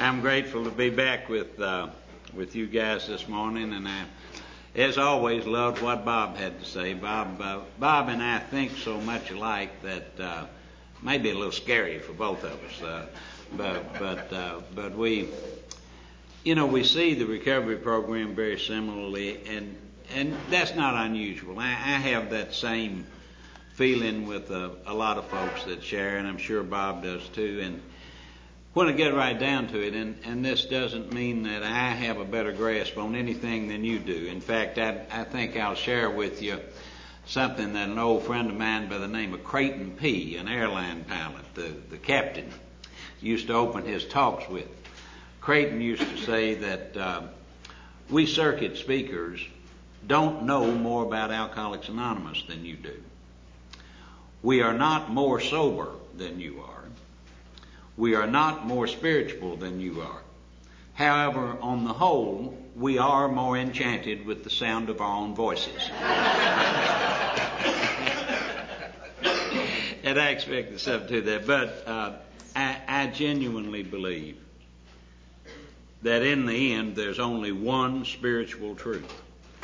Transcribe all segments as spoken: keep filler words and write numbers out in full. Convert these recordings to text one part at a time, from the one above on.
I'm grateful to be back with uh, with you guys this morning, and I, as always, loved what Bob had to say. Bob, uh, Bob and I think so much alike that uh, may be a little scary for both of us, uh, but but uh, but we, you know, we see the recovery program very similarly, and and that's not unusual. I, I have that same feeling with a, a lot of folks that share, and I'm sure Bob does too. And when I get right down to it, and, and this doesn't mean that I have a better grasp on anything than you do. In fact, I, I think I'll share with you something that an old friend of mine by the name of Creighton P., an airline pilot, the, the captain, used to open his talks with. Creighton used to say that uh, we circuit speakers don't know more about Alcoholics Anonymous than you do. We are not more sober than you are. We are not more spiritual than you are. However, on the whole, we are more enchanted with the sound of our own voices. And I expect something to that. But uh, I, I genuinely believe that in the end, there's only one spiritual truth.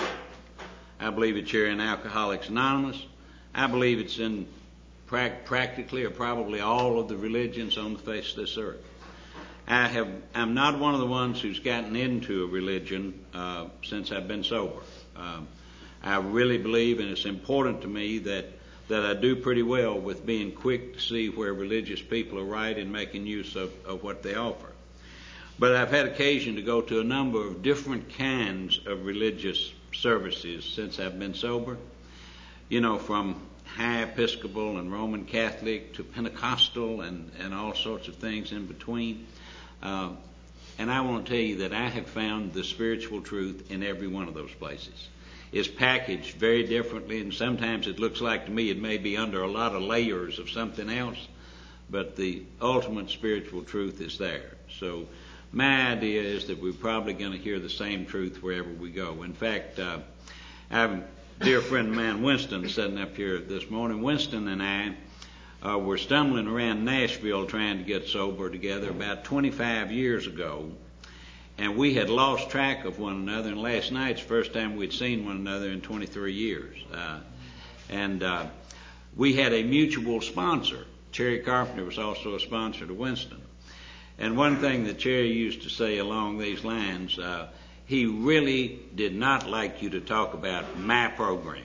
I believe it's here in Alcoholics Anonymous. I believe it's in practically or probably all of the religions on the face of this earth. I have, I'm not one of the ones who's gotten into a religion uh, since I've been sober. Um, I really believe, and it's important to me, that, that I do pretty well with being quick to see where religious people are right in making use of, of what they offer. But I've had occasion to go to a number of different kinds of religious services since I've been sober. You know, from High Episcopal and Roman Catholic to Pentecostal and, and all sorts of things in between. Uh, and I want to tell you that I have found the spiritual truth in every one of those places. It's packaged very differently, and sometimes it looks like to me it may be under a lot of layers of something else, but the ultimate spiritual truth is there. So my idea is that we're probably going to hear the same truth wherever we go. In fact, uh, I've dear friend of mine, Winston, sitting up here this morning. Winston and I uh, were stumbling around Nashville trying to get sober together about twenty-five years ago, and we had lost track of one another, and last night's the first time we'd seen one another in twenty-three years. Uh, and uh, we had a mutual sponsor. Cherry Carpenter was also a sponsor to Winston. And one thing that Cherry used to say along these lines, uh, he really did not like you to talk about my program.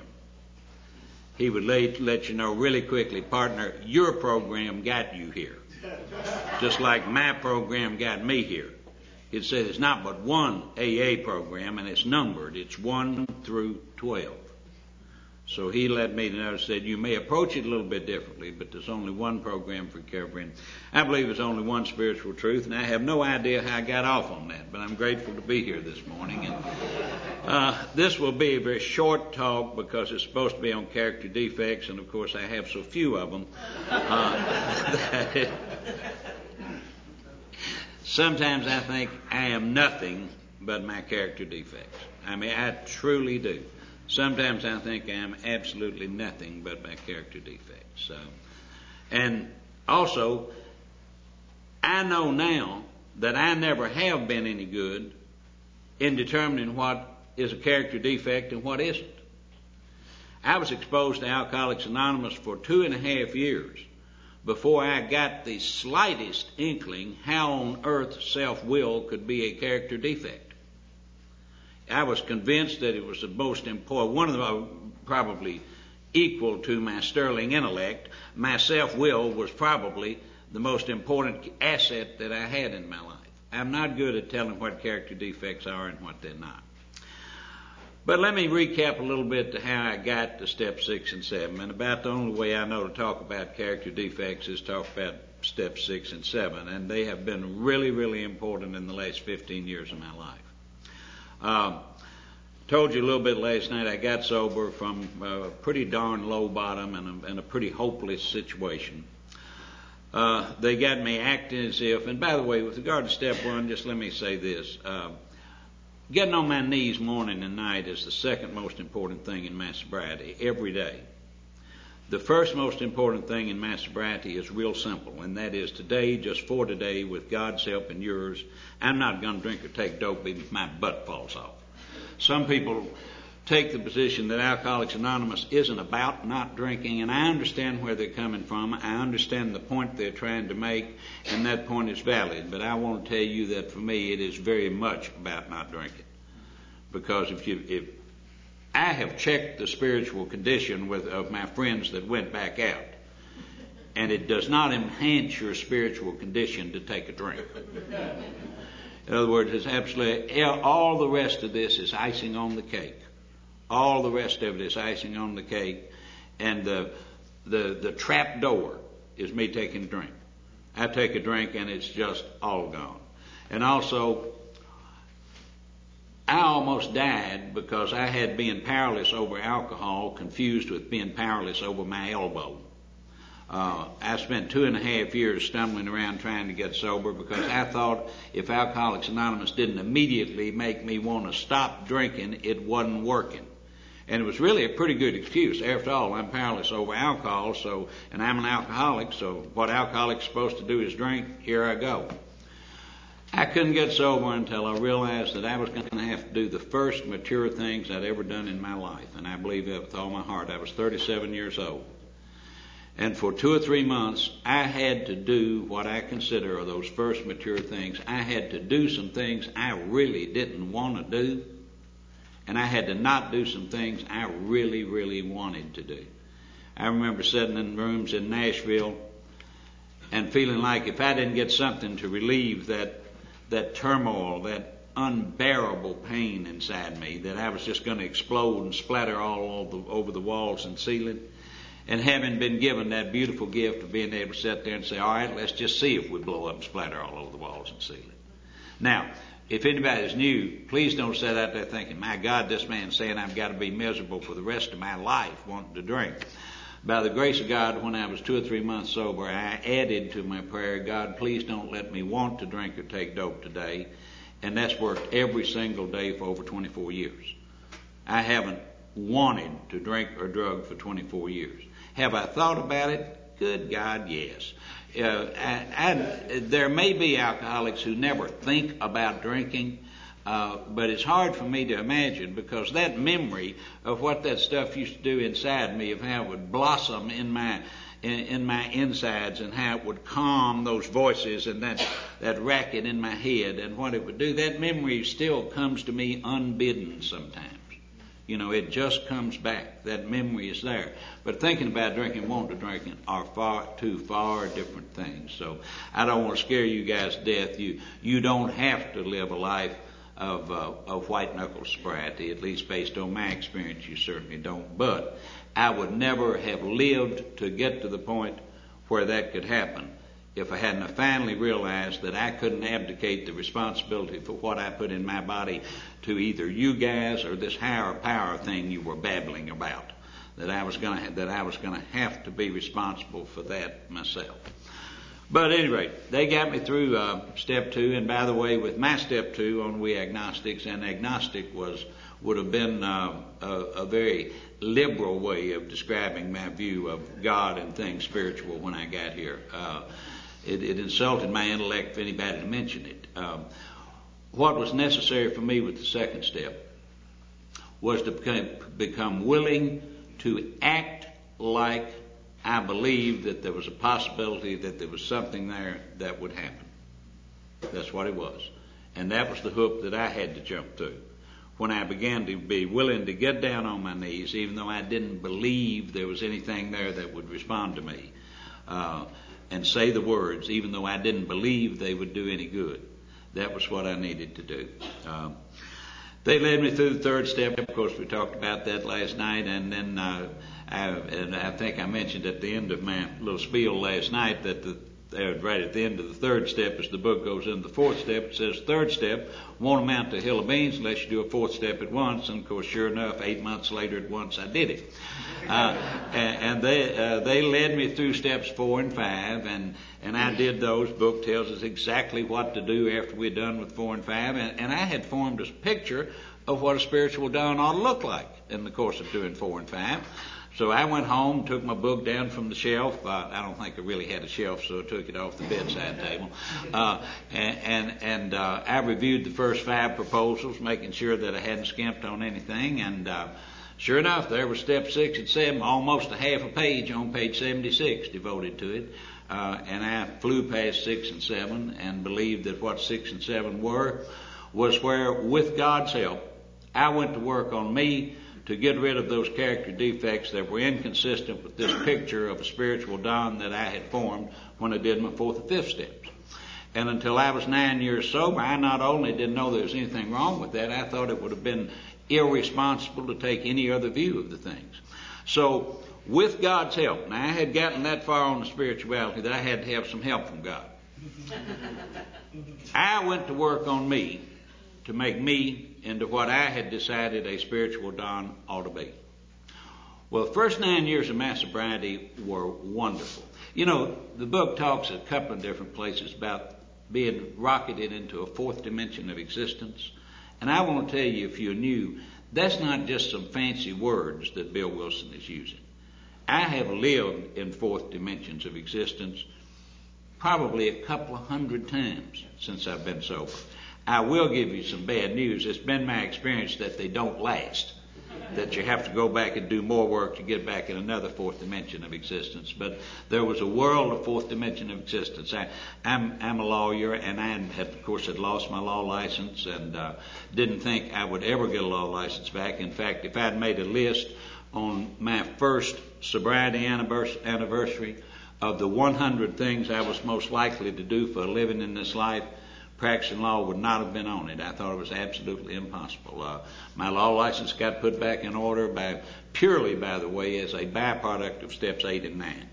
He would let, let you know really quickly, partner, your program got you here. Just like my program got me here. He'd say there's not but one A A program, and it's numbered. It's one through twelve. So he let me know, said you may approach it a little bit differently, but there's only one program for recovery. And I believe there's only one spiritual truth, and I have no idea how I got off on that, but I'm grateful to be here this morning. And uh, this will be a very short talk because it's supposed to be on character defects, and of course I have so few of them. Uh, that it, sometimes I think I am nothing but my character defects. I mean, I truly do. Sometimes I think I'm absolutely nothing but my character defects. So, and also, I know now that I never have been any good in determining what is a character defect and what isn't. I was exposed to Alcoholics Anonymous for two and a half years before I got the slightest inkling how on earth self-will could be a character defect. I was convinced that it was the most important, one of the probably equal to my sterling intellect. My self-will was probably the most important asset that I had in my life. I'm not good at telling what character defects are and what they're not. But let me recap a little bit to how I got to step six and seven. And about the only way I know to talk about character defects is talk about step six and seven. And they have been really, really important in the last fifteen years of my life. Um, told you a little bit last night, I got sober from a pretty darn low bottom and a, and a pretty hopeless situation. Uh, they got me acting as if, and by the way, with regard to step one, just let me say this. Uh, getting on my knees morning and night is the second most important thing in my sobriety, every day. The first most important thing in my sobriety is real simple, and that is today, just for today, with God's help and yours, I'm not going to drink or take dope even if my butt falls off. Some people take the position that Alcoholics Anonymous isn't about not drinking, and I understand where they're coming from. I understand the point they're trying to make, and that point is valid. But I want to tell you that for me, it is very much about not drinking. Because if you, if I have checked the spiritual condition with of my friends that went back out, and it does not enhance your spiritual condition to take a drink. In other words, it's absolutely all the rest of this is icing on the cake. All the rest of it is icing on the cake, and the the the trap door is me taking a drink. I take a drink and it's just all gone. And also, I almost died because I had being powerless over alcohol confused with being powerless over my elbow. Uh, I spent two and a half years stumbling around trying to get sober because I thought if Alcoholics Anonymous didn't immediately make me want to stop drinking, it wasn't working. And it was really a pretty good excuse. After all, I'm powerless over alcohol, so, and I'm an alcoholic, so what alcoholics are supposed to do is drink. Here I go. I couldn't get sober until I realized that I was going to have to do the first mature things I'd ever done in my life. And I believe that with all my heart. I was thirty-seven years old. And for two or three months, I had to do what I consider are those first mature things. I had to do some things I really didn't want to do. And I had to not do some things I really, really wanted to do. I remember sitting in rooms in Nashville and feeling like if I didn't get something to relieve that that turmoil, that unbearable pain inside me, that I was just going to explode and splatter all over, over the walls and ceiling. And having been given that beautiful gift of being able to sit there and say, all right, let's just see if we blow up and splatter all over the walls and ceiling. Now, if anybody's new, please don't sit out there thinking, my God, this man's saying I've got to be miserable for the rest of my life wanting to drink. By the grace of God, when I was two or three months sober, I added to my prayer, God, please don't let me want to drink or take dope today. And that's worked every single day for over twenty-four years. I haven't wanted to drink or drug for twenty-four years. Have I thought about it? Good God, yes. Uh, I, I, there may be alcoholics who never think about drinking, uh, but it's hard for me to imagine because that memory of what that stuff used to do inside me, of how it would blossom in my in, in my insides, and how it would calm those voices and that that racket in my head, and what it would do, that memory still comes to me unbidden sometimes. You know, it just comes back. That memory is there. But thinking about drinking and wanting to drink are far two far different things. So I don't want to scare you guys to death. You you don't have to live a life of uh, of white knuckle sobriety. At least based on my experience, you certainly don't. But I would never have lived to get to the point where that could happen if I hadn't finally realized that I couldn't abdicate the responsibility for what I put in my body to either you guys or this higher power thing you were babbling about. That I was going to that I was going to have to be responsible for that myself. But at any rate, they got me through uh, step two. And by the way, with my step two on we agnostics, and agnostic was would have been uh, a, a very liberal way of describing my view of God and things spiritual when I got here. Uh, It, it insulted my intellect for anybody to mention it. Um, what was necessary for me with the second step was to become, become willing to act like I believed that there was a possibility that there was something there that would happen. That's what it was. And that was the hoop that I had to jump through. When I began to be willing to get down on my knees, even though I didn't believe there was anything there that would respond to me. Uh, and say the words, even though I didn't believe they would do any good. That was what I needed to do. Um, they led me through the third step. Of course, we talked about that last night, and then uh, I, and I think I mentioned at the end of my little spiel last night that the uh, right at the end of the third step, as the book goes into the fourth step, it says third step won't amount to a hill of beans unless you do a fourth step at once. And of course, sure enough, eight months later at once I did it. Uh, and, and they uh, they led me through steps four and five, and, and I did those. Book tells us exactly what to do after we're done with four and five, and, and I had formed a picture of what a spiritual dawn ought to look like in the course of doing four and five. So I went home, took my book down from the shelf. Uh, I don't think I really had a shelf, so I took it off the bedside table. Uh, and and, and uh, I reviewed the first five proposals, making sure that I hadn't skimped on anything. And uh, sure enough, there were step six and seven, almost a half a page on page seventy-six devoted to it. Uh, and I flew past six and seven and believed that what six and seven were was where, with God's help, I went to work on me to get rid of those character defects that were inconsistent with this picture of a spiritual Don that I had formed when I did my fourth and fifth steps. And until I was nine years sober, I not only didn't know there was anything wrong with that, I thought it would have been irresponsible to take any other view of the things. So, with God's help, now I had gotten that far on the spirituality that I had to have some help from God. I went to work on me to make me into what I had decided a spiritual Don ought to be. Well, the first nine years of my sobriety were wonderful. You know, the book talks a couple of different places about being rocketed into a fourth dimension of existence. And I want to tell you, if you're new, that's not just some fancy words that Bill Wilson is using. I have lived in fourth dimensions of existence probably a couple of hundred times since I've been sober. I will give you some bad news. It's been my experience that they don't last, that you have to go back and do more work to get back in another fourth dimension of existence. But there was a world of fourth dimension of existence. I, I'm, I'm a lawyer, and I had, of course, had lost my law license and uh, didn't think I would ever get a law license back. In fact, if I'd made a list on my first sobriety anniversary of the one hundred things I was most likely to do for a living in this life, practicing law would not have been on it. I thought it was absolutely impossible. Uh, my law license got put back in order by purely, by the way, as a byproduct of steps eight and nine.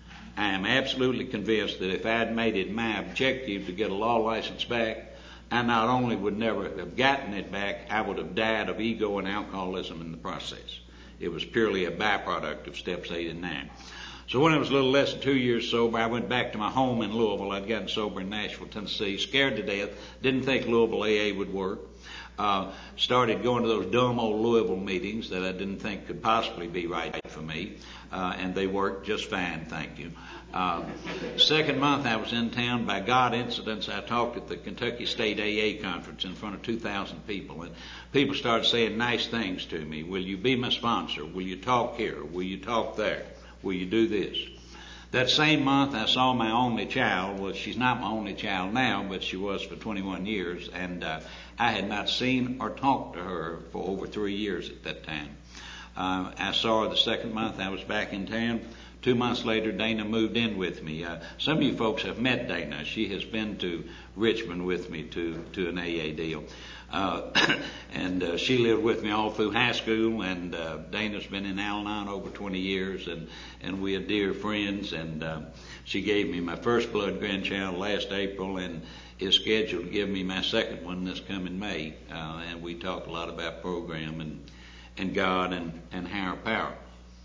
I am absolutely convinced that if I had made it my objective to get a law license back, I not only would never have gotten it back, I would have died of ego and alcoholism in the process. It was purely a byproduct of steps eight and nine. So when I was a little less than two years sober, I went back to my home in Louisville. I'd gotten sober in Nashville, Tennessee, scared to death, didn't think Louisville A A would work. Uh, started going to those dumb old Louisville meetings that I didn't think could possibly be right for me, uh, and they worked just fine, thank you. Uh, second month I was in town, by God incidents, I talked at the Kentucky State A A conference in front of two thousand people, and people started saying nice things to me. Will you be my sponsor? Will you talk here? Will you talk there? Will you do this? That same month I saw my only child. Well, she's not my only child now, but she was for twenty-one years, and uh, I had not seen or talked to her for over three years at that time. Uh, I saw her the second month I was back in town. Two months later, Dana moved in with me. Uh, some of you folks have met Dana. She has been to Richmond with me to, to an A A deal. Uh, and uh, she lived with me all through high school, and uh, Dana's been in Al-Anon over twenty years, and, and we are dear friends, and uh, she gave me my first blood grandchild last April and is scheduled to give me my second one this coming May, uh, and we talk a lot about program and, and God and, and higher power.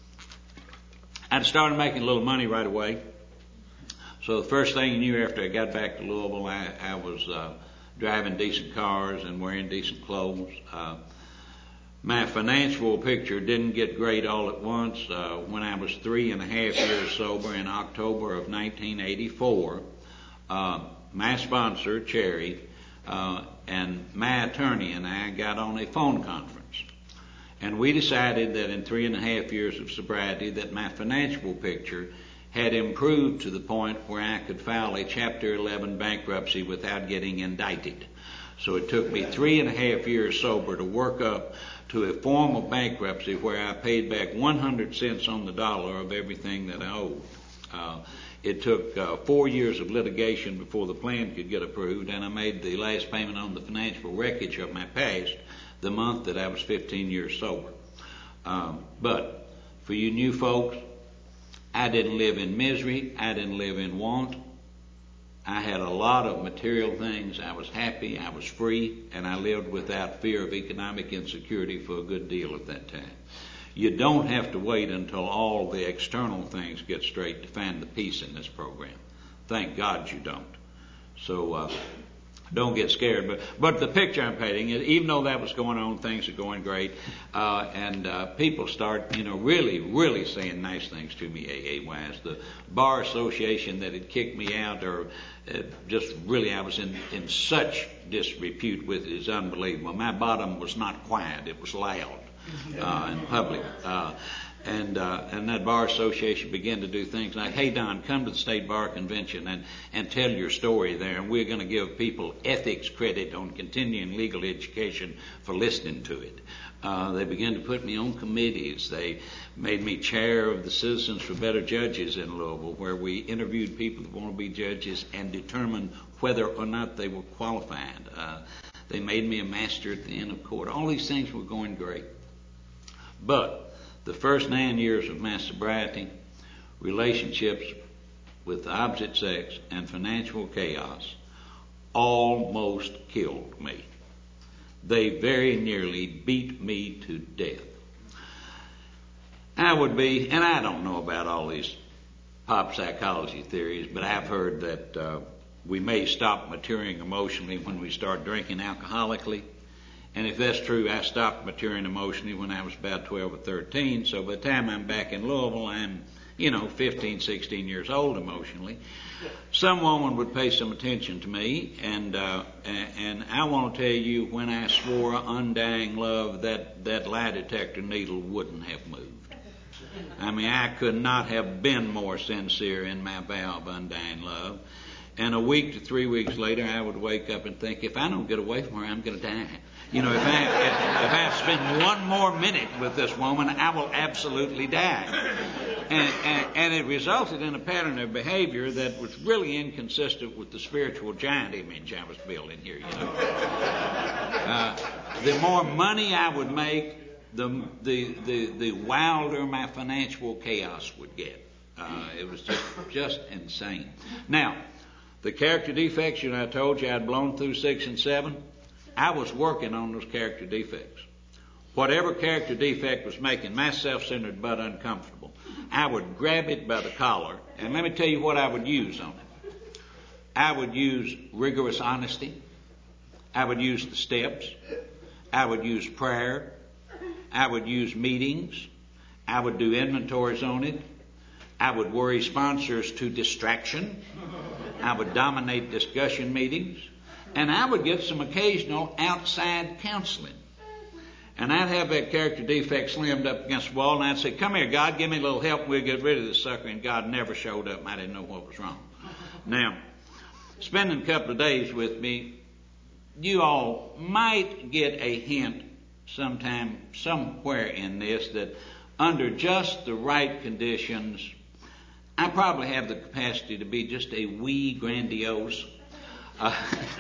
I'd started making a little money right away, so the first thing you knew after I got back to Louisville, I, I was uh, driving decent cars and wearing decent clothes. Uh, my financial picture didn't get great all at once. Uh, when I was three and a half years sober in October of nineteen eighty-four, uh, my sponsor, Cherry, uh, and my attorney and I got on a phone conference. And we decided that in three and a half years of sobriety that my financial picture had improved to the point where I could file a Chapter eleven bankruptcy without getting indicted. So it took me three and a half years sober to work up to a form of bankruptcy where I paid back one hundred cents on the dollar of everything that I owed. Uh, it took uh, four years of litigation before the plan could get approved, and I made the last payment on the financial wreckage of my past the month that I was fifteen years sober. Um, but for you new folks, I didn't live in misery. I didn't live in want. I had a lot of material things. I was happy. I was free. And I lived without fear of economic insecurity for a good deal at that time. You don't have to wait until all the external things get straight to find the peace in this program. Thank God you don't. So uh, Don't get scared. But but the picture I'm painting is, even though that was going on, things are going great, uh, and uh, people start, you know, really, really saying nice things to me, A A wise. The bar association that had kicked me out, or uh, just really, I was in, in such disrepute with it, is unbelievable. My bottom was not quiet; it was loud uh, in public. Uh, And uh, and that bar association began to do things like, hey, Don, come to the state bar convention and, and tell your story there, and we're going to give people ethics credit on continuing legal education for listening to it. Uh, they began to put me on committees. They made me chair of the Citizens for Better Judges in Louisville, where we interviewed people that want to be judges and determined whether or not they were qualified. Uh, they made me a master at the end of court. All these things were going great. But the first nine years of my sobriety, relationships with the opposite sex and financial chaos almost killed me. They very nearly beat me to death. I would be, and I don't know about all these pop psychology theories, but I've heard that uh, we may stop maturing emotionally when we start drinking alcoholically. And if that's true, I stopped maturing emotionally when I was about twelve or thirteen. So by the time I'm back in Louisville, I'm, you know, fifteen, sixteen years old emotionally. Some woman would pay some attention to me, and uh, and I want to tell you, when I swore undying love, that, that lie detector needle wouldn't have moved. I mean, I could not have been more sincere in my vow of undying love. And a week to three weeks later, I would wake up and think, if I don't get away from her, I'm going to die. You know, if I, if I spend one more minute with this woman, I will absolutely die. And, and, and it resulted in a pattern of behavior that was really inconsistent with the spiritual giant image I was building here, you know. Uh, the more money I would make, the, the, the, the wilder my financial chaos would get. Uh, it was just, just insane. Now, the character defects, you know, I told you I'd blown through six and seven. I was working on those character defects. Whatever character defect was making my self-centered butt uncomfortable, I would grab it by the collar, and let me tell you what I would use on it. I would use rigorous honesty. I would use the steps. I would use prayer. I would use meetings. I would do inventories on it. I would worry sponsors to distraction. I would dominate discussion meetings. And I would get some occasional outside counseling. And I'd have that character defect slammed up against the wall, and I'd say, come here, God, give me a little help, and we'll get rid of this sucker. And God never showed up, and I didn't know what was wrong. Now, spending a couple of days with me, you all might get a hint sometime, somewhere in this, that under just the right conditions, I probably have the capacity to be just a wee grandiose. Uh,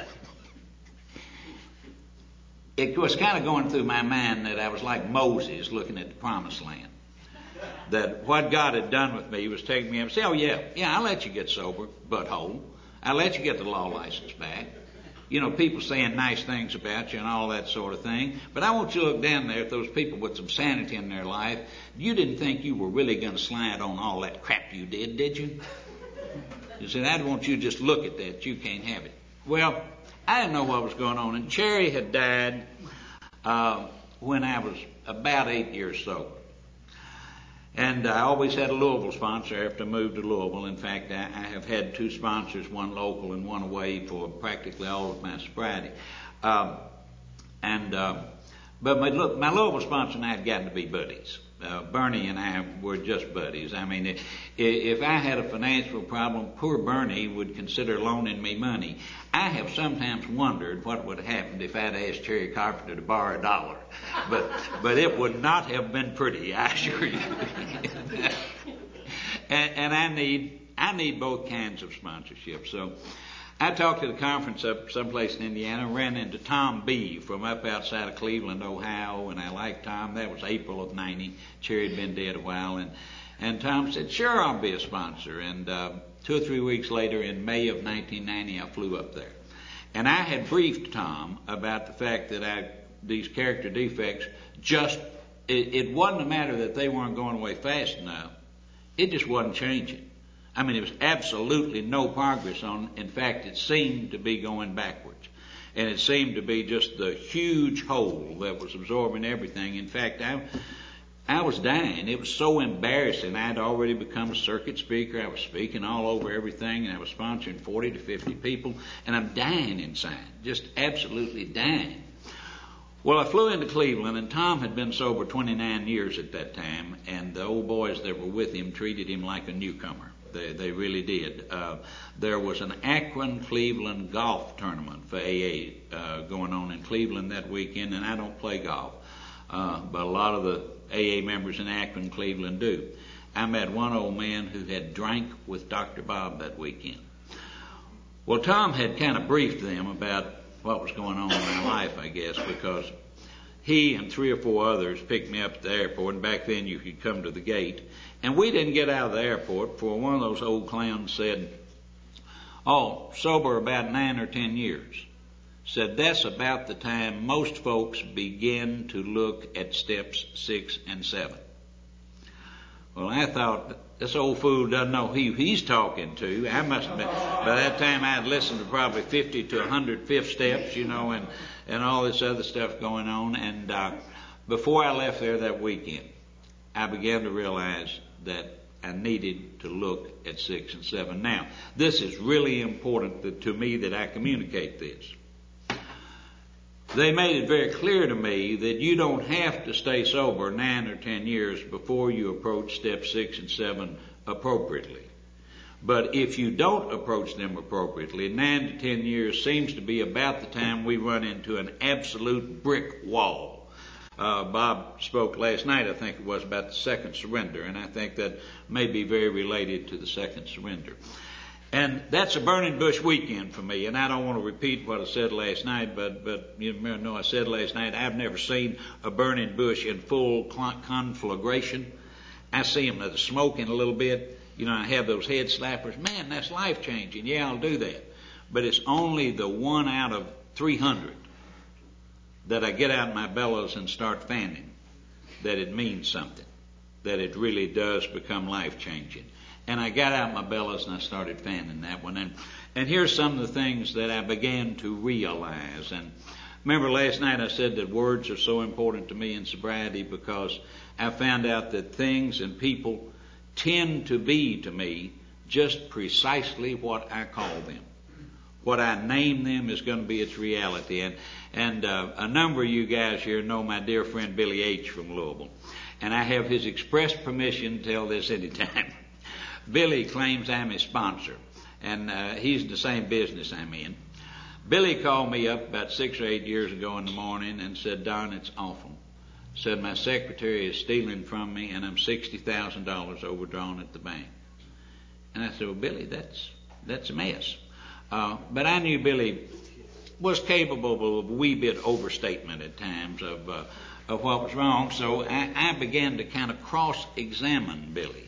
it was kind of going through my mind that I was like Moses looking at the promised land. That what God had done with me was taking me up and say, oh yeah, yeah, I'll let you get sober, butthole. I'll let you get the law license back. You know, people saying nice things about you and all that sort of thing. But I want you to look down there at those people with some sanity in their life. You didn't think you were really going to slide on all that crap you did, did you? You said, I want you to just look at that. You can't have it. Well, I didn't know what was going on. And Cherry had died uh, when I was about eight years sober. And I always had a Louisville sponsor after I moved to Louisville. In fact, I, I have had two sponsors, one local and one away, for practically all of my sobriety. Um, and uh, but my, look, my Louisville sponsor and I had gotten to be buddies. Uh, Bernie and I were just buddies. I mean, if, if I had a financial problem, poor Bernie would consider loaning me money. I have sometimes wondered what would have happened if I'd asked Cherry Carpenter to borrow a dollar. But but it would not have been pretty, I assure you. and, and I need I need both kinds of sponsorship. So I talked at a conference up someplace in Indiana, ran into Tom B. from up outside of Cleveland, Ohio, and I liked Tom. That was April of ninety. Cherry had been dead a while, and and Tom said, sure, I'll be a sponsor. And uh, two or three weeks later, in May of nineteen ninety, I flew up there. And I had briefed Tom about the fact that I, these character defects just, it, it wasn't a matter that they weren't going away fast enough. It just wasn't changing. I mean, there was absolutely no progress on. In fact, it seemed to be going backwards. and it seemed to be just the huge hole that was absorbing everything. In fact, I, I was dying. It was so embarrassing. I had already become a circuit speaker. I was speaking all over everything, and I was sponsoring forty to fifty people, and I'm dying inside, just absolutely dying. Well, I flew into Cleveland, and Tom had been sober twenty-nine years at that time, and the old boys that were with him treated him like a newcomer. They, they really did. Uh, there was an Akron-Cleveland golf tournament for A A uh, going on in Cleveland that weekend, and I don't play golf, uh, but a lot of the A A members in Akron, Cleveland do. I met one old man who had drank with Doctor Bob that weekend. Well, Tom had kind of briefed them about what was going on in my life, I guess, because he and three or four others picked me up at the airport, and back then you could come to the gate. And we didn't get out of the airport before one of those old clowns said, "Oh, sober about nine or ten years." Said that's about the time most folks begin to look at steps six and seven. Well, I thought, this old fool doesn't know who he's talking to. I must have been, by that time I had listened to probably fifty to one hundred fifth steps, you know, and, and all this other stuff going on. And uh, before I left there that weekend, I began to realize that I needed to look at six and seven. Now, this is really important to, to me that I communicate this. They made it very clear to me that you don't have to stay sober nine or ten years before you approach step six and seven appropriately. But if you don't approach them appropriately, nine to ten years seems to be about the time we run into an absolute brick wall. Uh, Bob spoke last night, I think it was, about the second surrender, and I think that may be very related to the second surrender. And that's a burning bush weekend for me, and I don't want to repeat what I said last night, but, but you know I said last night, I've never seen a burning bush in full conflagration. I see them smoking a little bit. You know, I have those head slappers. Man, that's life-changing. Yeah, I'll do that. But it's only the one out of three hundred that I get out my bellows and start fanning that it means something, that it really does become life-changing. And I got out my bellows and I started fanning that one. And, and here's some of the things that I began to realize. And remember last night I said that words are so important to me in sobriety because I found out that things and people tend to be to me just precisely what I call them. What I name them is going to be its reality. And, and uh, a number of you guys here know my dear friend Billy H. from Louisville. And I have his express permission to tell this anytime. Billy claims I'm his sponsor, and uh, he's in the same business I'm in. Billy called me up about six or eight years ago in the morning and said, "Don, it's awful." Said, "My secretary is stealing from me, and I'm sixty thousand dollars overdrawn at the bank." And I said, "Well, Billy, that's that's a mess." Uh, but I knew Billy was capable of a wee bit overstatement at times of, uh, of what was wrong, so I, I began to kind of cross-examine Billy.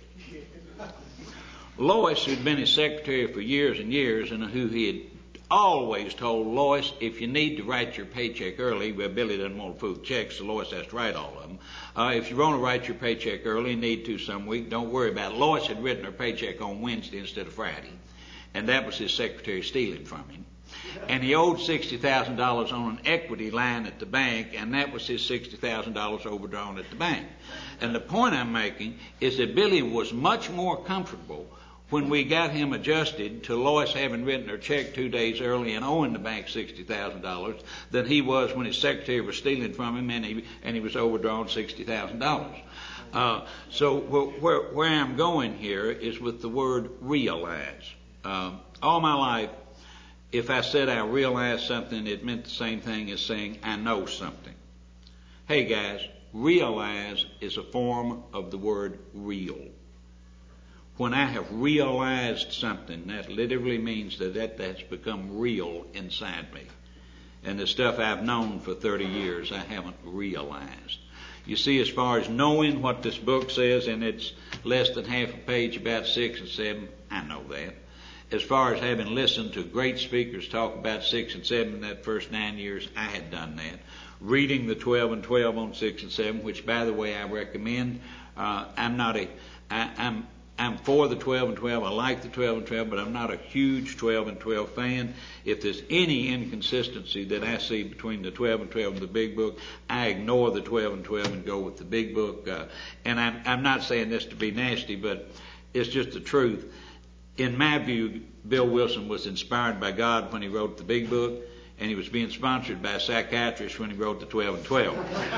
Lois, who'd been his secretary for years and years, and who he had always told Lois, if you need to write your paycheck early, well, Billy doesn't want to fool checks, so Lois has to write all of them. Uh, if you want to write your paycheck early, need to some week, don't worry about it. Lois had written her paycheck on Wednesday instead of Friday, and that was his secretary stealing from him. And he owed sixty thousand dollars on an equity line at the bank, and that was his sixty thousand dollars overdrawn at the bank. And the point I'm making is that Billy was much more comfortable when we got him adjusted to Lois having written her check two days early and owing the bank sixty thousand dollars than he was when his secretary was stealing from him and he, and he was overdrawn sixty thousand dollars. Uh, so where, where I'm going here is with the word realize. Uh, all my life, if I said I realized something, it meant the same thing as saying I know something. Hey guys, realize is a form of the word real. When I have realized something, that literally means that, that that's become real inside me. And the stuff I've known for thirty years, I haven't realized. You see, as far as knowing what this book says, and it's less than half a page about six and seven, I know that. As far as having listened to great speakers talk about six and seven in that first nine years, I had done that. Reading the twelve and twelve on six and seven, which, by the way, I recommend. Uh, I'm not a, I, I'm, I'm for the twelve and twelve. I like the twelve and twelve, but I'm not a huge twelve and twelve fan. If there's any inconsistency that I see between the twelve and twelve and the big book, I ignore the twelve and twelve and go with the big book. Uh, and I'm, I'm not saying this to be nasty, but it's just the truth. In my view, Bill Wilson was inspired by God when he wrote the big book, and he was being sponsored by a psychiatrist when he wrote the twelve and twelve.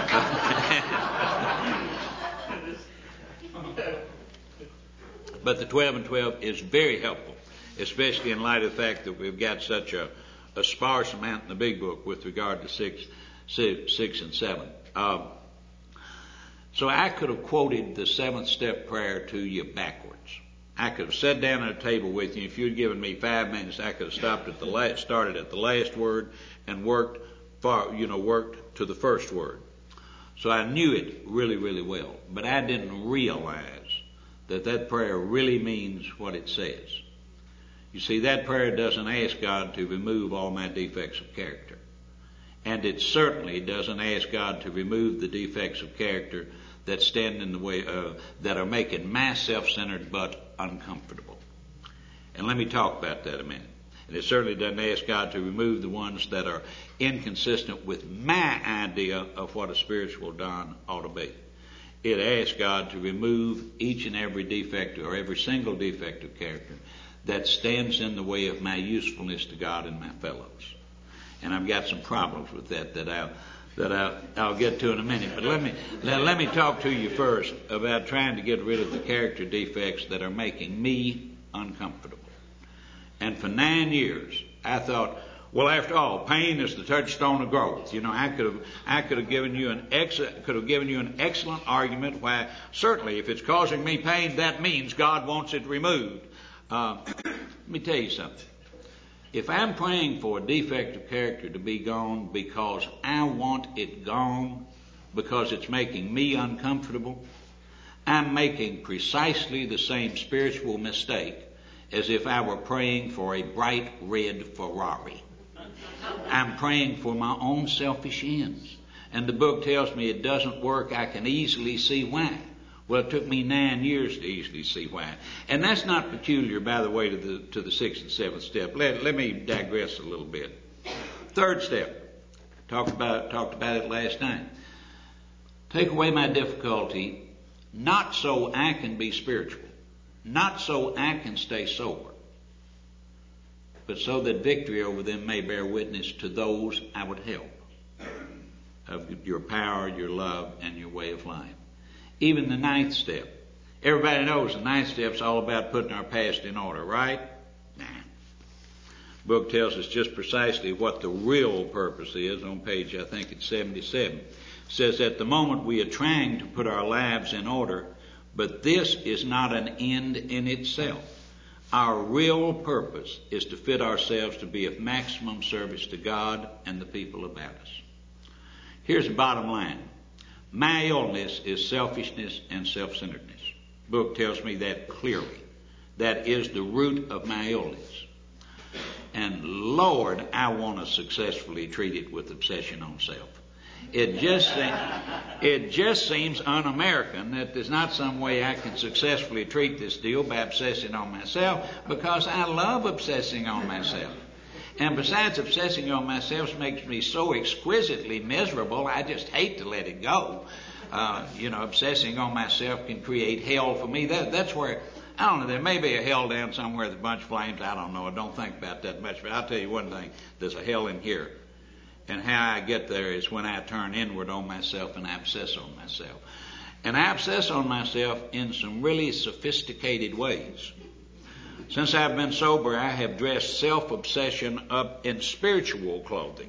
But the twelve and twelve is very helpful, especially in light of the fact that we've got such a, a sparse amount in the big book with regard to six, six, six and seven. Um, so I could have quoted the seventh step prayer to you backwards. I could have sat down at a table with you. If you'd given me five minutes, I could have stopped at the last, started at the last word and worked far, you know, worked to the first word. So I knew it really, really well, but I didn't realize that that prayer really means what it says. You see, that prayer doesn't ask God to remove all my defects of character. And it certainly doesn't ask God to remove the defects of character that stand in the way, uh, that are making my self-centered but uncomfortable. And let me talk about that a minute. And it certainly doesn't ask God to remove the ones that are inconsistent with my idea of what a spiritual don ought to be. It asks God to remove each and every defect or every single defect of character that stands in the way of my usefulness to God and my fellows. And I've got some problems with that that I'll, that I'll, I'll get to in a minute. But let me, let, let me talk to you first about trying to get rid of the character defects that are making me uncomfortable. And for nine years, I thought, well, after all, pain is the touchstone of growth. You know, I could have, I could have given you an ex, could have given you an excellent argument why certainly if it's causing me pain, that means God wants it removed. Uh, let me tell you something. If I'm praying for a defect of character to be gone because I want it gone because it's making me uncomfortable, I'm making precisely the same spiritual mistake as if I were praying for a bright red Ferrari. I'm praying for my own selfish ends. And the book tells me it doesn't work. I can easily see why. Well, it took me nine years to easily see why. And that's not peculiar, by the way, to the to the sixth and seventh step. Let, let me digress a little bit. Third step. Talked about, talked about it last night. Take away my difficulty, not so I can be spiritual, not so I can stay sober, but so that victory over them may bear witness to those I would help, of your power, your love, and your way of life. Even the ninth step. Everybody knows the ninth step's all about putting our past in order, right? Nah. The book tells us just precisely what the real purpose is on page, I think it's seventy-seven. It says, at the moment we are trying to put our lives in order, but this is not an end in itself. Our real purpose is to fit ourselves to be of maximum service to God and the people about us. Here's the bottom line. My illness is selfishness and self-centeredness. The book tells me that clearly. That is the root of my illness. And Lord, I want to successfully treat it with obsession on self. It just, it just seems un-American that there's not some way I can successfully treat this deal by obsessing on myself, because I love obsessing on myself. And besides, obsessing on myself makes me so exquisitely miserable, I just hate to let it go. Uh, you know, obsessing on myself can create hell for me. That, that's where, I don't know, there may be a hell down somewhere with a bunch of flames. I don't know. I don't think about that much. But I'll tell you one thing. There's a hell in here. And how I get there is when I turn inward on myself and I obsess on myself. And I obsess on myself in some really sophisticated ways. Since I've been sober, I have dressed self-obsession up in spiritual clothing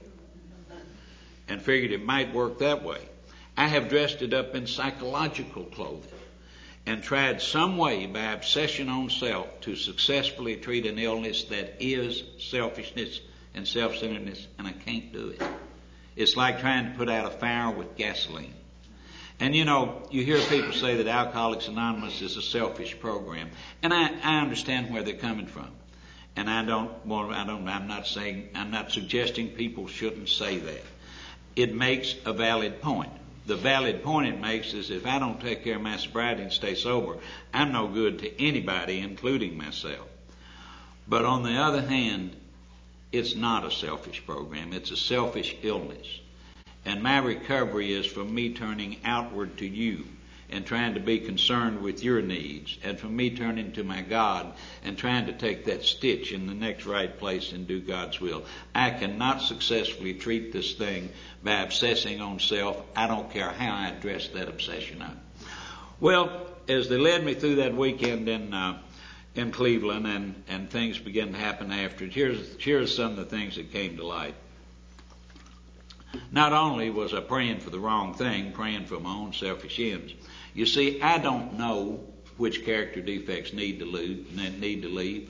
and figured it might work that way. I have dressed it up in psychological clothing and tried some way by obsession on self to successfully treat an illness that is selfishness and self-centeredness, and I can't do it. It's like trying to put out a fire with gasoline. And you know, you hear people say that Alcoholics Anonymous is a selfish program, and I, I understand where they're coming from. And I don't want, I don't, I'm not saying, I'm not suggesting people shouldn't say that. It makes a valid point. the valid point it makes is if I don't take care of my sobriety and stay sober, I'm no good to anybody, including myself. But on the other hand, it's not a selfish program. It's a selfish illness. And my recovery is from me turning outward to you and trying to be concerned with your needs, and from me turning to my God and trying to take that stitch in the next right place and do God's will. I cannot successfully treat this thing by obsessing on self. I don't care how I dress that obsession up. Well, as they led me through that weekend in uh, in Cleveland, and, and things began to happen after it, here's, here's some of the things that came to light. Not only was I praying for the wrong thing, praying for my own selfish ends. You see, I don't know which character defects need to leave, need to leave.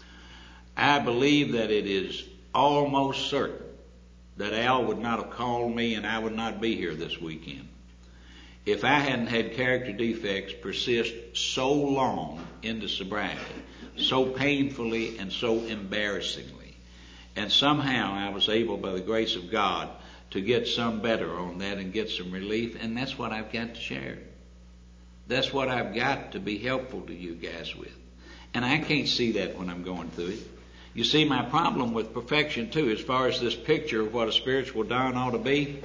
I believe that it is almost certain that Al would not have called me and I would not be here this weekend if I hadn't had character defects persist so long into sobriety, so painfully and so embarrassingly. And somehow I was able, by the grace of God, to get some better on that and get some relief, and that's what I've got to share. That's what I've got to be helpful to you guys with. And I can't see that when I'm going through it. You see, my problem with perfection, too, as far as this picture of what a spiritual Don ought to be,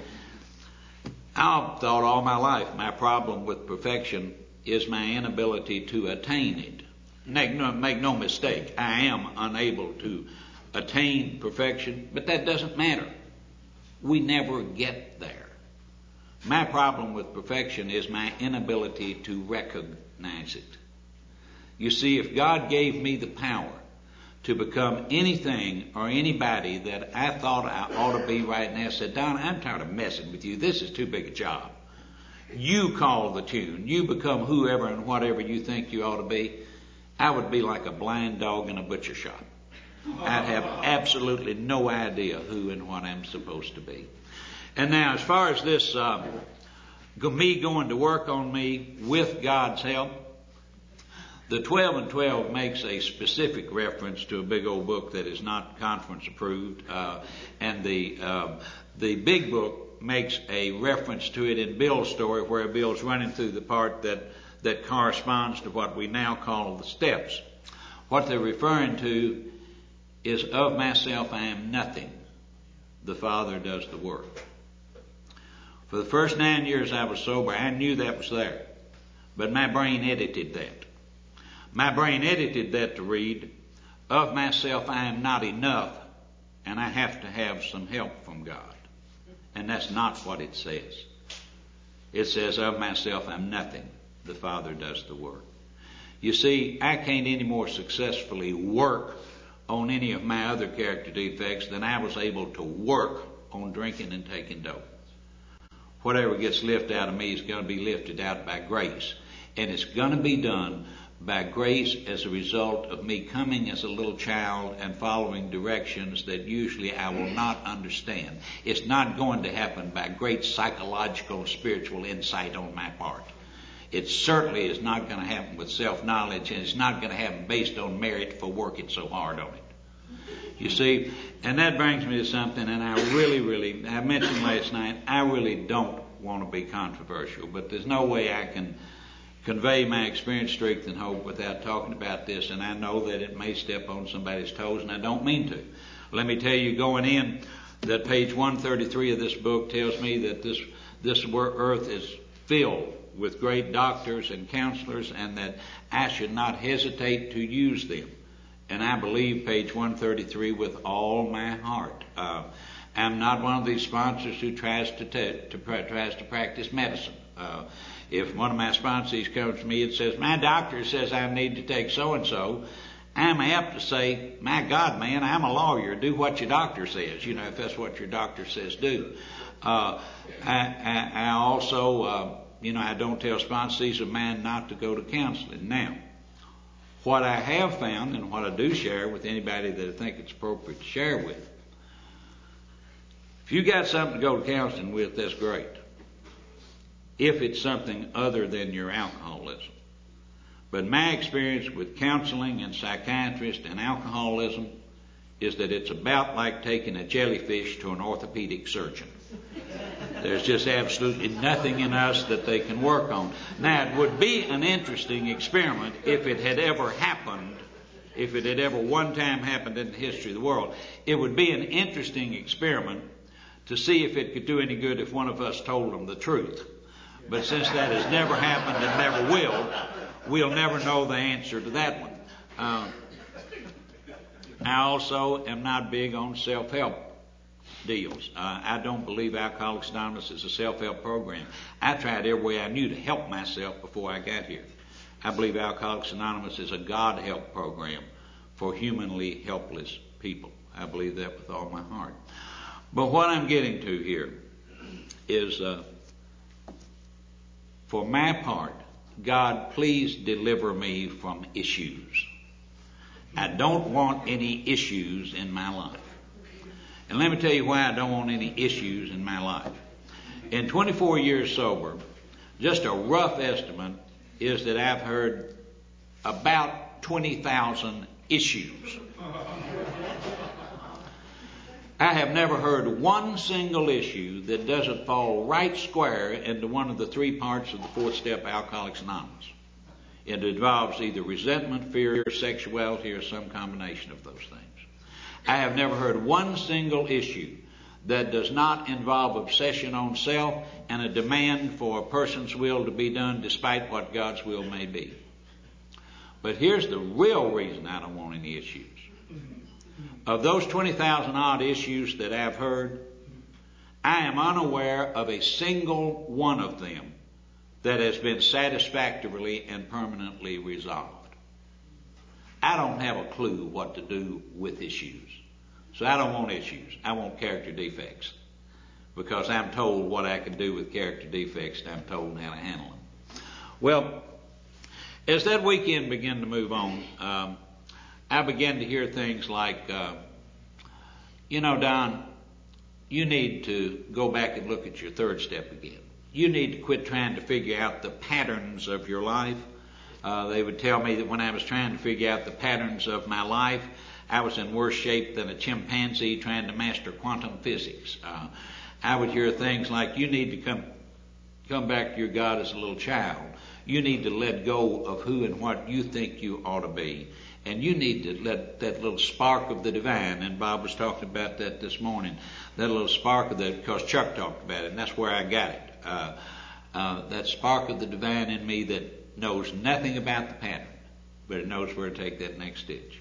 I've thought all my life my problem with perfection is my inability to attain it. Make no, make no mistake, I am unable to attain perfection, but that doesn't matter. We never get there. My problem with perfection is my inability to recognize it. You see, if God gave me the power to become anything or anybody that I thought I ought to be right now, said, Don, I'm tired of messing with you. This is too big a job. You call the tune. You become whoever and whatever you think you ought to be. I would be like a blind dog in a butcher shop. I'd have absolutely no idea who and what I'm supposed to be. And now, as far as this, uh, me going to work on me with God's help, the twelve and twelve makes a specific reference to a big old book that is not conference approved, uh, and the uh, the big book makes a reference to it in Bill's story, where Bill's running through the part that that corresponds to what we now call the steps. What they're referring to is, of myself I am nothing. The Father does the work. For the first nine years I was sober, I knew that was there, but my brain edited that. My brain edited that to read, of myself I am not enough, and I have to have some help from God. And that's not what it says. It says, of myself I'm nothing. The Father does the work. You see, I can't any more successfully work on any of my other character defects than I was able to work on drinking and taking dope. Whatever gets lifted out of me is going to be lifted out by grace. And it's going to be done by grace as a result of me coming as a little child and following directions that usually I will not understand. It's not going to happen by great psychological, spiritual insight on my part. It certainly is not going to happen with self-knowledge, and it's not going to happen based on merit for working so hard on it. You see, and that brings me to something, and I really, really, I mentioned last night, I really don't want to be controversial, but there's no way I can convey my experience, strength, and hope without talking about this, and I know that it may step on somebody's toes, and I don't mean to. Let me tell you, going in, that page one thirty-three of this book tells me that this this earth is filled with great doctors and counselors, and that I should not hesitate to use them. And I believe page one thirty-three with all my heart. Uh, I'm not one of these sponsors who tries to, t- to pr- tries to practice medicine. Uh, if one of my sponsees comes to me and says, my doctor says I need to take so-and-so, I'm apt to say, my God, man, I'm a lawyer. Do what your doctor says, you know, if that's what your doctor says do. Uh, I, I, I also, uh, you know, I don't tell sponsees of mine not to go to counseling. Now, what I have found, and what I do share with anybody that I think it's appropriate to share with, if you got something to go to counseling with, that's great. If it's something other than your alcoholism. But my experience with counseling and psychiatrists and alcoholism is that it's about like taking a jellyfish to an orthopedic surgeon. There's just absolutely nothing in us that they can work on. Now, it would be an interesting experiment if it had ever happened, if it had ever one time happened in the history of the world. It would be an interesting experiment to see if it could do any good if one of us told them the truth. But since that has never happened and never will, we'll never know the answer to that one. Uh, I also am not big on self-help deals. Uh, I don't believe Alcoholics Anonymous is a self-help program. I tried every way I knew to help myself before I got here. I believe Alcoholics Anonymous is a God help program for humanly helpless people. I believe that with all my heart. But what I'm getting to here is, uh, for my part, God, please deliver me from issues. I don't want any issues in my life. And let me tell you why I don't want any issues in my life. In twenty-four years sober, just a rough estimate is that I've heard about twenty thousand issues. I have never heard one single issue that doesn't fall right square into one of the three parts of the fourth step Alcoholics Anonymous. It involves either resentment, fear, sexuality, or some combination of those things. I have never heard one single issue that does not involve obsession on self and a demand for a person's will to be done despite what God's will may be. But here's the real reason I don't want any issues. Of those twenty thousand odd issues that I've heard, I am unaware of a single one of them that has been satisfactorily and permanently resolved. I don't have a clue what to do with issues. So I don't want issues. I want character defects. Because I'm told what I can do with character defects, and I'm told how to handle them. Well, as that weekend began to move on, um, I began to hear things like, uh, you know, Don, you need to go back and look at your third step again. You need to quit trying to figure out the patterns of your life. Uh, they would tell me that when I was trying to figure out the patterns of my life, I was in worse shape than a chimpanzee trying to master quantum physics. Uh, I would hear things like, you need to come come back to your God as a little child. You need to let go of who and what you think you ought to be. And you need to let that little spark of the divine, and Bob was talking about that this morning, that little spark of the, because Chuck talked about it, and that's where I got it. Uh, uh, that spark of the divine in me that knows nothing about the pattern, but it knows where to take that next stitch.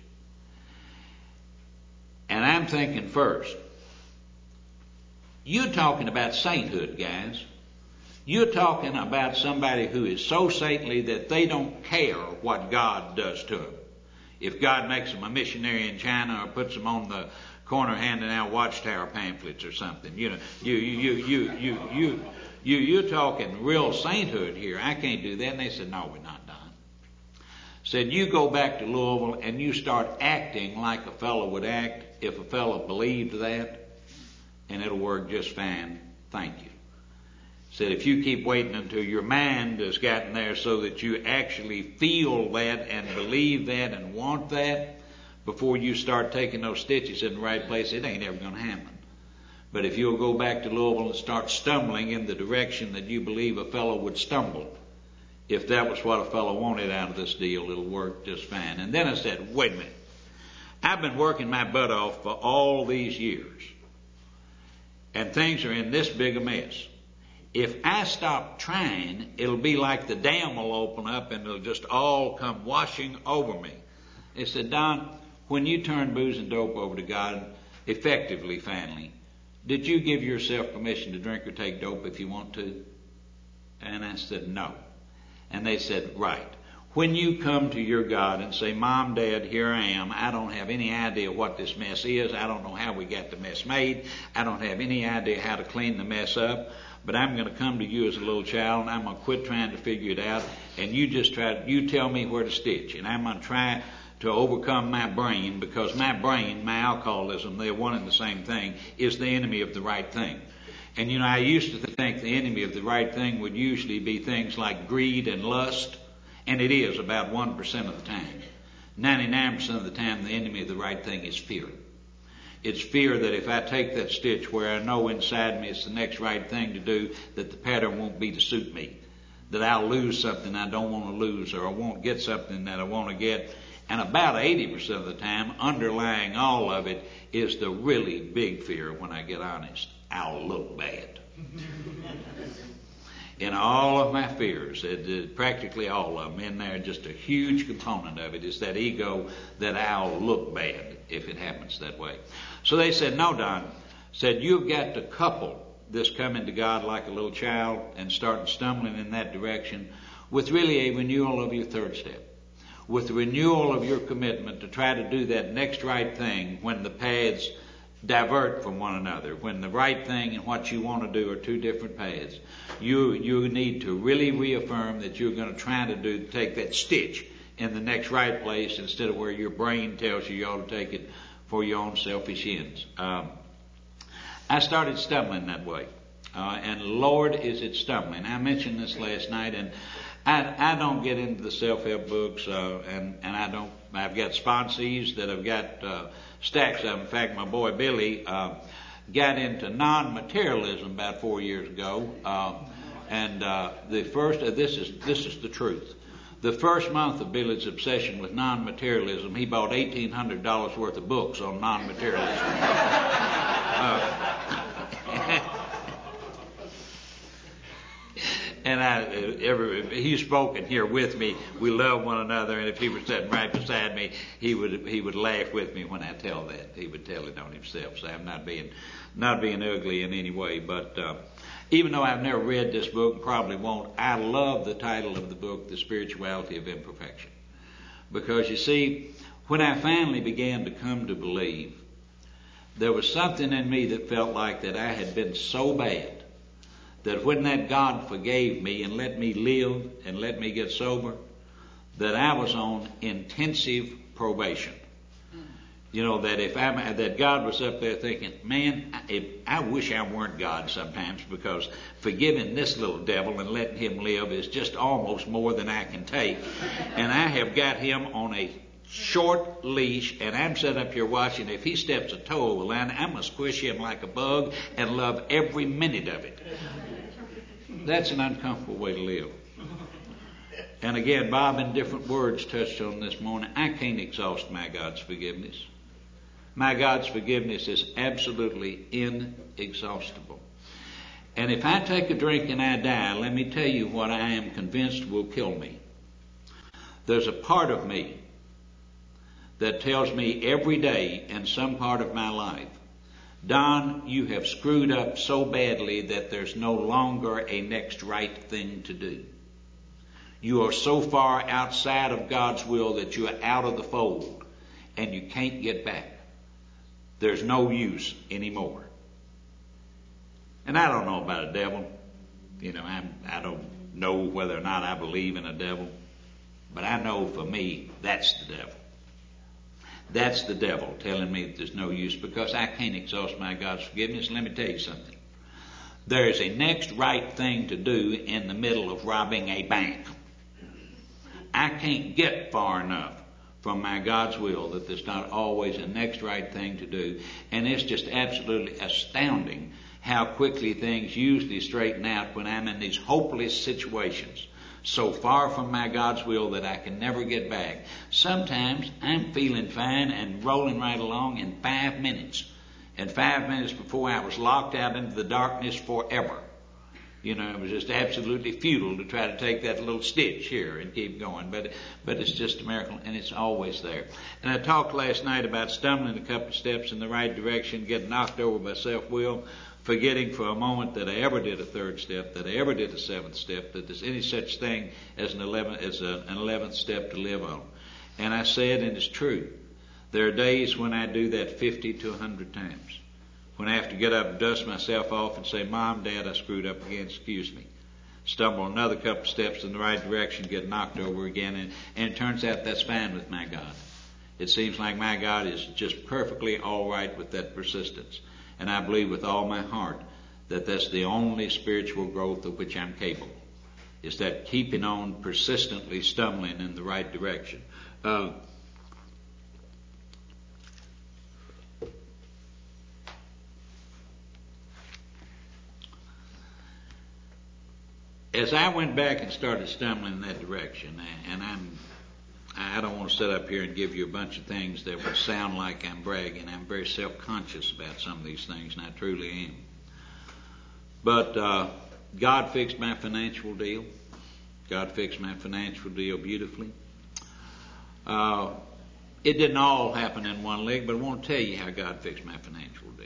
And I'm thinking first, you're talking about sainthood, guys. You're talking about somebody who is so saintly that they don't care what God does to them. If God makes them a missionary in China or puts them on the corner handing out Watchtower pamphlets or something, you know, you you you you you you you you're talking real sainthood here. I can't do that. And they said, no, we're not done. Said, you go back to Louisville and you start acting like a fellow would act if a fellow believed that, and it'll work just fine. Thank you. Said, if you keep waiting until your mind has gotten there so that you actually feel that and believe that and want that before you start taking those stitches in the right place, it ain't ever going to happen. But if you'll go back to Louisville and start stumbling in the direction that you believe a fellow would stumble, if that was what a fellow wanted out of this deal, it'll work just fine. And then I said, wait a minute. I've been working my butt off for all these years, and things are in this big a mess. If I stop trying, it'll be like the dam will open up and it'll just all come washing over me. They said, Don, when you turned booze and dope over to God effectively, finally, did you give yourself permission to drink or take dope if you want to? And I said, no. And they said, right. When you come to your God and say, Mom, Dad, here I am. I don't have any idea what this mess is. I don't know how we got the mess made. I don't have any idea how to clean the mess up. But I'm going to come to you as a little child, and I'm going to quit trying to figure it out. And you just try, you tell me where to stitch. And I'm going to try to overcome my brain, because my brain, my alcoholism, they're one and the same thing, is the enemy of the right thing. And you know, I used to think the enemy of the right thing would usually be things like greed and lust. And it is about one percent of the time. ninety-nine percent of the time, the enemy of the right thing is fear. It's fear that if I take that stitch where I know inside me it's the next right thing to do, that the pattern won't be to suit me, that I'll lose something I don't want to lose, or I won't get something that I want to get. And about eighty percent of the time, underlying all of it is the really big fear, when I get honest, I'll look bad. In all of my fears, it, it, practically all of them in there, just a huge component of it is that ego that I'll look bad if it happens that way. So they said, no, Don, said you've got to couple this coming to God like a little child and starting stumbling in that direction with really a renewal of your third step, with the renewal of your commitment to try to do that next right thing when the paths divert from one another, when the right thing and what you want to do are two different paths. You you need to really reaffirm that you're going to try to do take that stitch in the next right place instead of where your brain tells you you ought to take it for your own selfish ends. Um, I started stumbling that way, uh, and Lord, is it stumbling. I mentioned this last night, and I, I don't get into the self-help books, uh, and and I don't. I've got sponsees that have got uh, stacks of them. In fact, my boy Billy uh, got into non-materialism about four years ago, uh, and uh, the first uh, this is this is the truth. The first month of Billy's obsession with non-materialism, he bought eighteen hundred dollars worth of books on non-materialism. uh, And I, every, he's spoken here with me. We love one another, and if he was sitting right beside me, he would he would laugh with me when I tell that. He would tell it on himself. So I'm not being not being ugly in any way. But uh, even though I've never read this book, and probably won't, I love the title of the book, The Spirituality of Imperfection, because you see, when I finally began to come to believe, there was something in me that felt like that I had been so bad that when that God forgave me and let me live and let me get sober, that I was on intensive probation. You know, that if I'm, that God was up there thinking, man, if, I wish I weren't God sometimes, because forgiving this little devil and letting him live is just almost more than I can take. And I have got him on a short leash, and I'm sitting up here watching. If he steps a toe over the line, I'm going to squish him like a bug and love every minute of it. That's an uncomfortable way to live. And again, Bob in different words touched on this morning. I can't exhaust my God's forgiveness. My God's forgiveness is absolutely inexhaustible. And if I take a drink and I die, let me tell you what I am convinced will kill me. There's a part of me that tells me every day in some part of my life, Don, you have screwed up so badly that there's no longer a next right thing to do. You are so far outside of God's will that you are out of the fold and you can't get back. There's no use anymore. And I don't know about a devil. You know, I'm, I don't know whether or not I believe in a devil. But I know for me, that's the devil. That's the devil telling me that there's no use, because I can't exhaust my God's forgiveness. Let me tell you something. There is a next right thing to do in the middle of robbing a bank. I can't get far enough from my God's will that there's not always a next right thing to do. And it's just absolutely astounding how quickly things usually straighten out when I'm in these hopeless situations, so far from my God's will that I can never get back. Sometimes I'm feeling fine and rolling right along in five minutes. And five minutes before I was locked out into the darkness forever. You know, it was just absolutely futile to try to take that little stitch here and keep going. But but it's just a miracle, and it's always there. And I talked last night about stumbling a couple of steps in the right direction, getting knocked over by self-will, forgetting for a moment that I ever did a third step, that I ever did a seventh step, that there's any such thing as an eleventh, as a, an eleventh step to live on. And I said, and it's true, there are days when I do that fifty to one hundred times. When I have to get up and dust myself off and say, Mom, Dad, I screwed up again, excuse me. Stumble another couple steps in the right direction, get knocked over again, and, and it turns out that's fine with my God. It seems like my God is just perfectly all right with that persistence. And I believe with all my heart that that's the only spiritual growth of which I'm capable, is that keeping on persistently stumbling in the right direction. Uh, as I went back and started stumbling in that direction, and I'm, I don't want to sit up here and give you a bunch of things that would sound like I'm bragging. I'm very self-conscious about some of these things, and I truly am. But uh, God fixed my financial deal. God fixed my financial deal beautifully. Uh, it didn't all happen in one leg, but I want to tell you how God fixed my financial deal.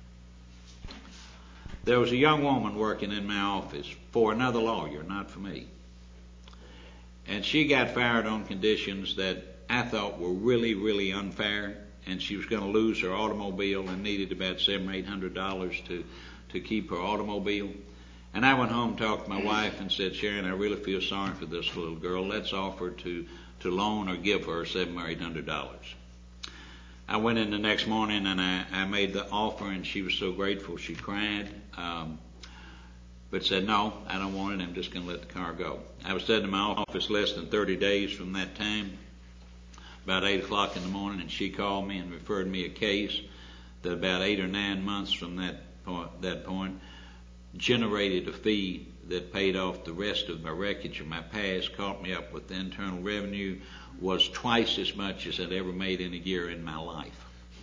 There was a young woman working in my office for another lawyer, not for me. And she got fired on conditions that I thought were really, really unfair. And she was going to lose her automobile and needed about seven or eight hundred dollars to, to keep her automobile. And I went home and talked to my wife and said, Sharon, I really feel sorry for this little girl. Let's offer to, to loan or give her seven or eight hundred dollars. I went in the next morning and I, I made the offer, and she was so grateful she cried. Um, but said, no, I don't want it. I'm just going to let the car go. I was sitting in my office less than thirty days from that time, about eight o'clock in the morning, and she called me and referred me a case that about eight or nine months from that point, that point generated a fee that paid off the rest of my wreckage of my past, caught me up with the internal revenue, was twice as much as I'd ever made in a year in my life.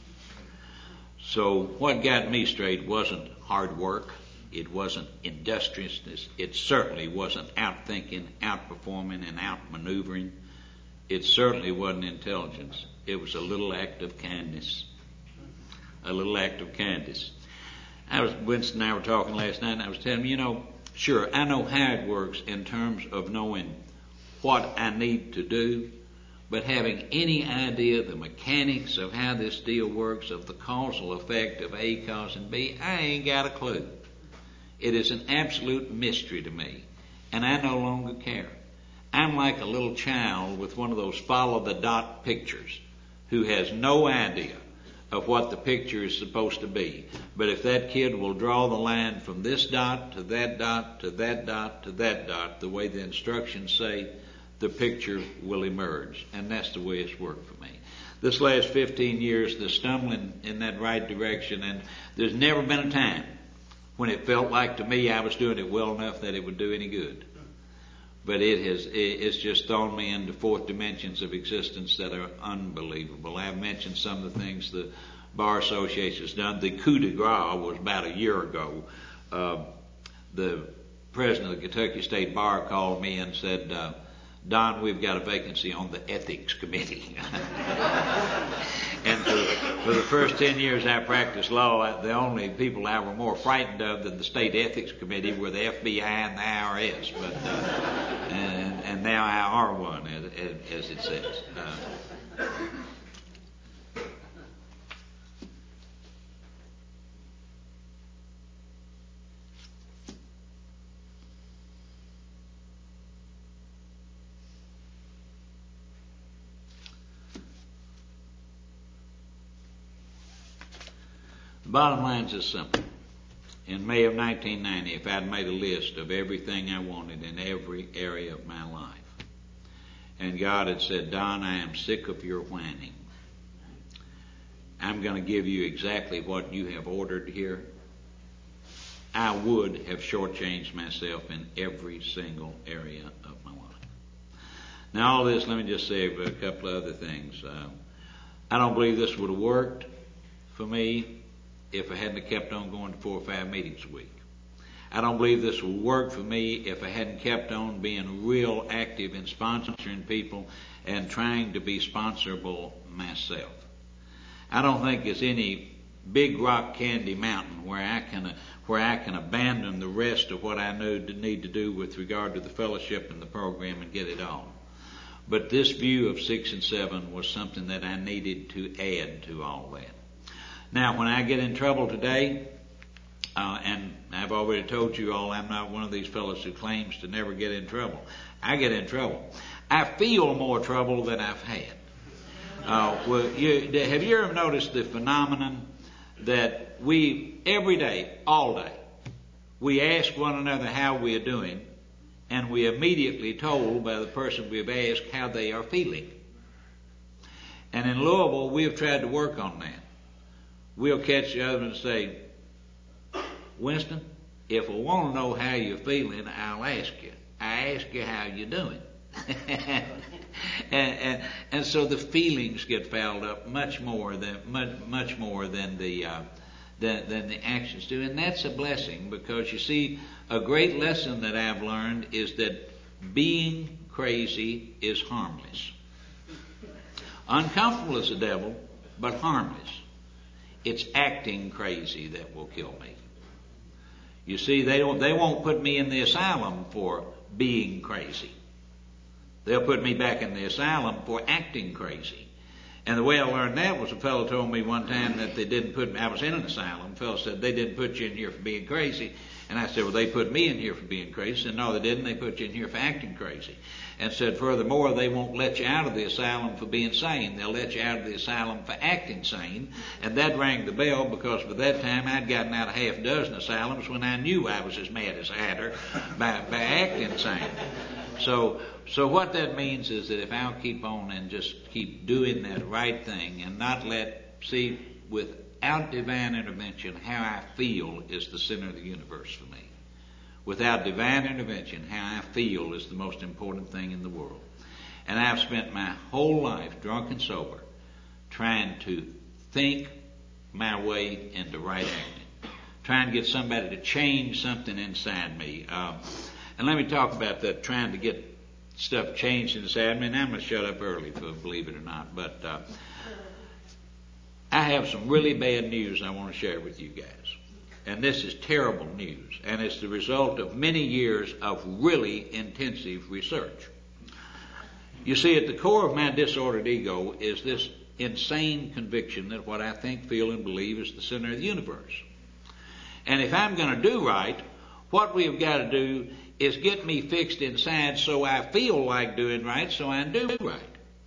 So what got me straight wasn't hard work. It wasn't industriousness. It certainly wasn't outthinking, outperforming, and outmaneuvering. It certainly wasn't intelligence. It was a little act of kindness. A little act of kindness. I was, Winston and I were talking last night, and I was telling him, you know, sure, I know how it works in terms of knowing what I need to do, but having any idea the mechanics of how this deal works, of the causal effect of A causing B, I ain't got a clue. It is an absolute mystery to me, and I no longer care. I'm like a little child with one of those follow-the-dot pictures who has no idea of what the picture is supposed to be. But if that kid will draw the line from this dot to that dot to that dot to that dot, the way the instructions say, the picture will emerge. And that's the way it's worked for me. This last fifteen years, the stumbling in that right direction, and there's never been a time when it felt like to me I was doing it well enough that it would do any good. But it has, it's just thrown me into fourth dimensions of existence that are unbelievable. I've mentioned some of the things the Bar Association has done. The coup de grace was about a year ago. Uh, the president of the Kentucky State Bar called me and said, uh, Don, we've got a vacancy on the ethics committee. And for, for the first ten years I practiced law, I, the only people I were more frightened of than the state ethics committee were the F B I and the I R S. But uh, and, and now I are one, as, as it says. Uh, The bottom line is this simple. In May of nineteen ninety, if I'd made a list of everything I wanted in every area of my life, and God had said, Don, I am sick of your whining. I'm going to give you exactly what you have ordered here, I would have shortchanged myself in every single area of my life. Now all this, let me just say a couple of other things. Uh, I don't believe this would have worked for me if I hadn't kept on going to four or five meetings a week. I don't believe this would work for me if I hadn't kept on being real active in sponsoring people and trying to be sponsorable myself. I don't think there's any big rock candy mountain where I can where I can abandon the rest of what I know to need to do with regard to the fellowship and the program and get it on. But this view of six and seven was something that I needed to add to all that. Now, when I get in trouble today, uh, and I've already told you all I'm not one of these fellows who claims to never get in trouble. I get in trouble. I feel more trouble than I've had. Uh, well, you, have you ever noticed the phenomenon that we, every day, all day, we ask one another how we are doing, and we immediately told by the person we've asked how they are feeling. And in Louisville, we have tried to work on that. We'll catch the other and say, Winston, if I want to know how you're feeling, I'll ask you. I ask you how you're doing. and, and and so the feelings get fouled up much more than much, much more than the uh, than, than the actions do, and that's a blessing, because you see, a great lesson that I've learned is that being crazy is harmless. Uncomfortable as the devil, but harmless. It's acting crazy that will kill me. You see, they don't, they won't put me in the asylum for being crazy. They'll put me back in the asylum for acting crazy. And the way I learned that was, a fellow told me one time that they didn't put me, I was in an asylum, a fellow said, they didn't put you in here for being crazy. And I said, well, they put me in here for being crazy. He said, no, they didn't. They put you in here for acting crazy. And said, furthermore, they won't let you out of the asylum for being sane. They'll let you out of the asylum for acting sane. And that rang the bell, because by that time I'd gotten out of half a dozen asylums when I knew I was as mad as a hatter by, by acting sane. So, so what that means is that if I'll keep on and just keep doing that right thing and not let, see, without divine intervention, how I feel is the center of the universe for me. Without divine intervention, how I feel is the most important thing in the world. And I've spent my whole life, drunk and sober, trying to think my way into right acting, trying to get somebody to change something inside me. Um, and let me talk about that, trying to get stuff changed inside me. And I'm going to shut up early, for believe it or not. But uh, I have some really bad news I want to share with you guys. And this is terrible news, and it's the result of many years of really intensive research. You see, at the core of my disordered ego is this insane conviction that what I think, feel, and believe is the center of the universe. And if I'm going to do right, what we've got to do is get me fixed inside so I feel like doing right, so I do right.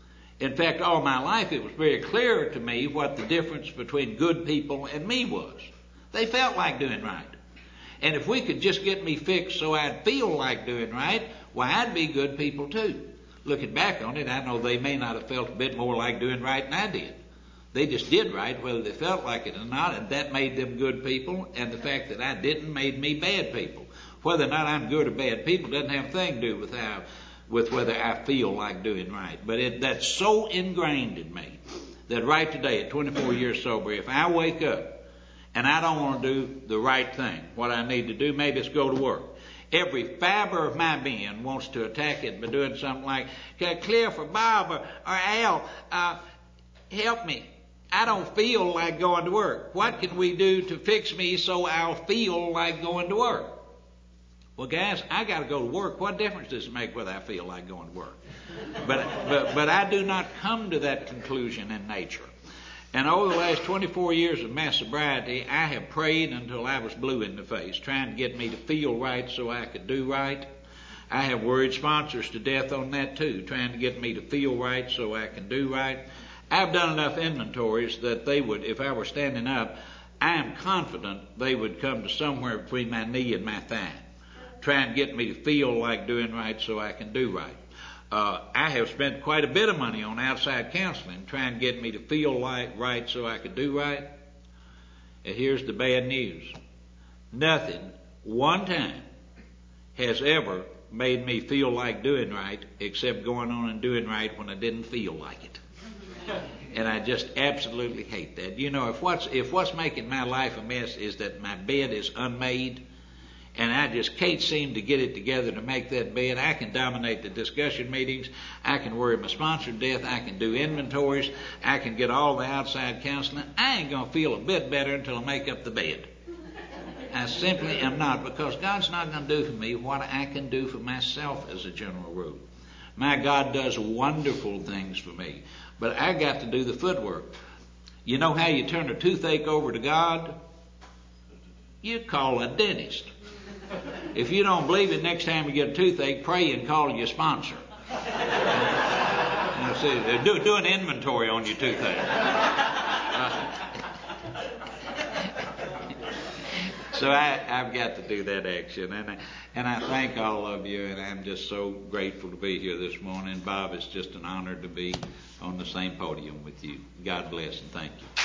In fact, all my life it was very clear to me what the difference between good people and me was. They felt like doing right. And if we could just get me fixed so I'd feel like doing right, why, I'd be good people too. Looking back on it, I know they may not have felt a bit more like doing right than I did. They just did right whether they felt like it or not, and that made them good people, and the fact that I didn't made me bad people. Whether or not I'm good or bad people doesn't have a thing to do with how, with whether I feel like doing right. But it, that's so ingrained in me that right today, at twenty-four years sober, if I wake up and I don't want to do the right thing, what I need to do, maybe it's go to work. Every fiber of my being wants to attack it by doing something like, Cliff or Bob or, or Al, uh, help me. I don't feel like going to work. What can we do to fix me so I'll feel like going to work? Well, guys, I got to go to work. What difference does it make whether I feel like going to work? But, but, but I do not come to that conclusion in nature. And over the last twenty-four years of my sobriety, I have prayed until I was blue in the face, trying to get me to feel right so I could do right. I have worried sponsors to death on that too, trying to get me to feel right so I can do right. I've done enough inventories that they would, if I were standing up, I am confident they would come to somewhere between my knee and my thigh, trying to get me to feel like doing right so I can do right. Uh, I have spent quite a bit of money on outside counseling, trying to get me to feel like right so I could do right. And here's the bad news. Nothing, one time, has ever made me feel like doing right except going on and doing right when I didn't feel like it. And I just absolutely hate that. You know, if what's, if what's making my life a mess is that my bed is unmade, and I just can't seem to get it together to make that bed, I can dominate the discussion meetings, I can worry my sponsor to death, I can do inventories, I can get all the outside counseling. I ain't going to feel a bit better until I make up the bed. I simply am not, because God's not going to do for me what I can do for myself as a general rule. My God does wonderful things for me, but I got to do the footwork. You know how you turn a toothache over to God? You call a dentist. If you don't believe it, next time you get a toothache, pray and call your sponsor. You know, see, do, do an inventory on your toothache. Uh, so I, I've got to do that action, and I, and I thank all of you, and I'm just so grateful to be here this morning. Bob, it's just an honor to be on the same podium with you. God bless and thank you.